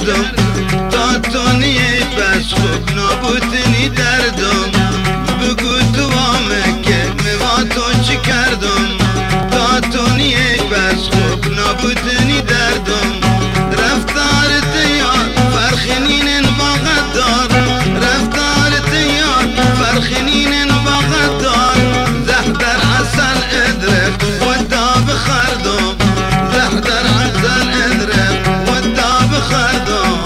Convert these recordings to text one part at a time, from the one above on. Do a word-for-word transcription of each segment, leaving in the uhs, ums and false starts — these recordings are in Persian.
کردم تا تو نیه پس خوب نبودنی دردم بگو تو آمکه میوا تو چی کردم تا تو نیه پس خوب نبودنی دردم رفتار دیار فرخنین باقت دار رفتار دیار فرخنین باقت دار زهر در عسل ادرک و دا بخردم زهر در عسل ادرک و دا بخردم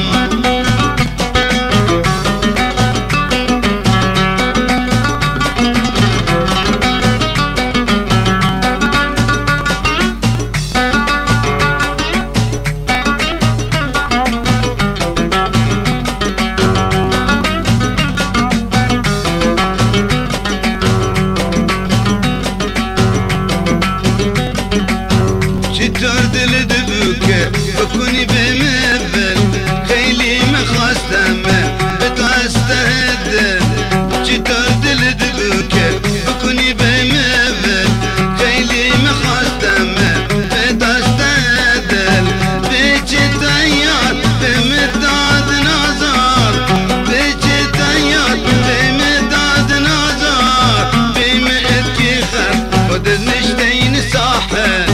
چطور دل دبوکه بکنی به مبل خیلی مخواستم به تو استهدل چطور دل دبوکه بکنی به مبل خیلی مخواستم به تو استهدل به چه تیار به مداد نازار به چه تیار به مداد نازار به مدد که خر خودت نشتین ساحل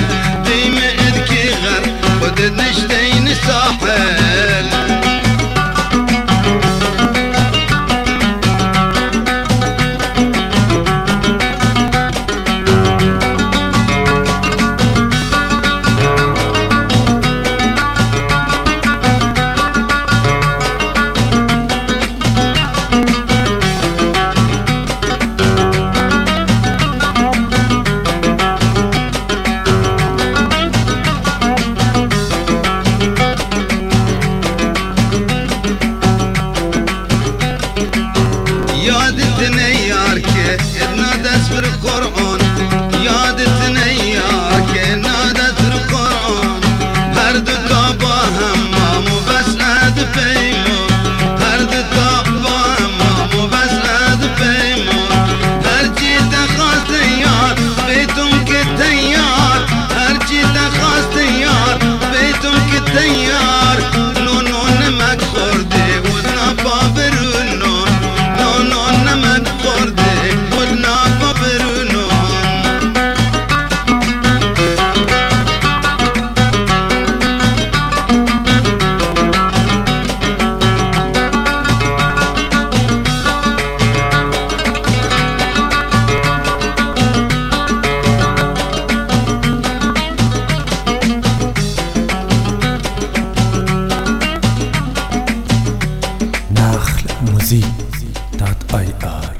خودت نشتین ساحل یادت نیار که نادست بر قرآن یادت نیار که نادست بر قرآن هر دو تا با هم مامو بس عد پیمون هر دو تا با هم مامو بس عد پیمون هر چی تخواست یار بیتم که تیار هر چی تخواست یار بیتم که تیار نو نو نمک خورده و نپا برونو Musik dot I R